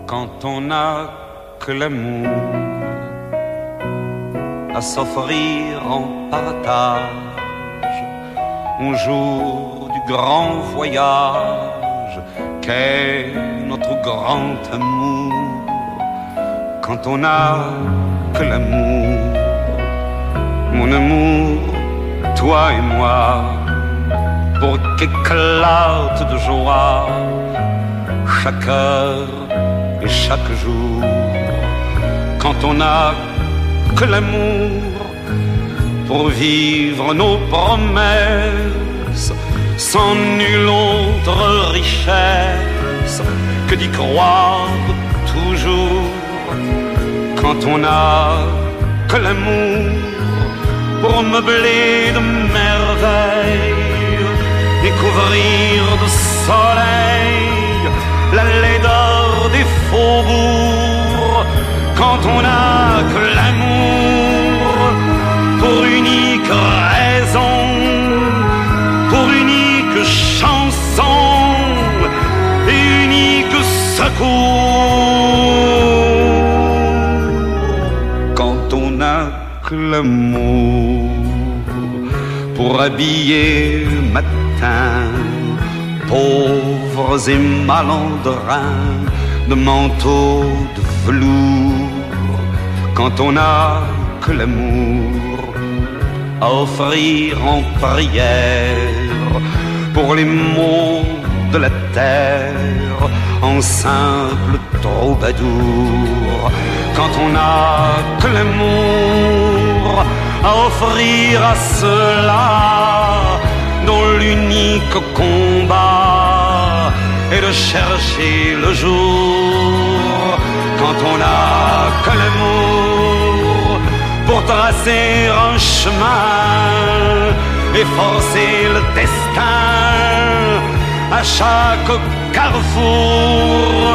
quand on n'a que l'amour à s'offrir en partage, un jour du grand voyage qu'est notre grand amour. Quand on n'a que l'amour, mon amour, toi et moi, pour qu'éclate de joie chaque heure et chaque jour. Quand on n'a que l'amour pour vivre nos promesses, sans nulle autre richesse que d'y croire toujours. Quand on n'a que l'amour pour meubler de merveilles et couvrir de soleil la laideur des faubourgs. Quand on n'a que l'amour pour unique raison, pour unique chanson et unique secours. Quand on n'a que l'amour pour habiller matin pauvres et malandrins de manteaux de velours. Quand on n'a que l'amour à offrir en prière pour les maux de la terre en simple troubadour. Quand on n'a que l'amour à offrir à ceux-là dont l'unique combat est de chercher le jour. Quand on n'a que l'amour pour tracer un chemin et forcer le destin à chaque carrefour.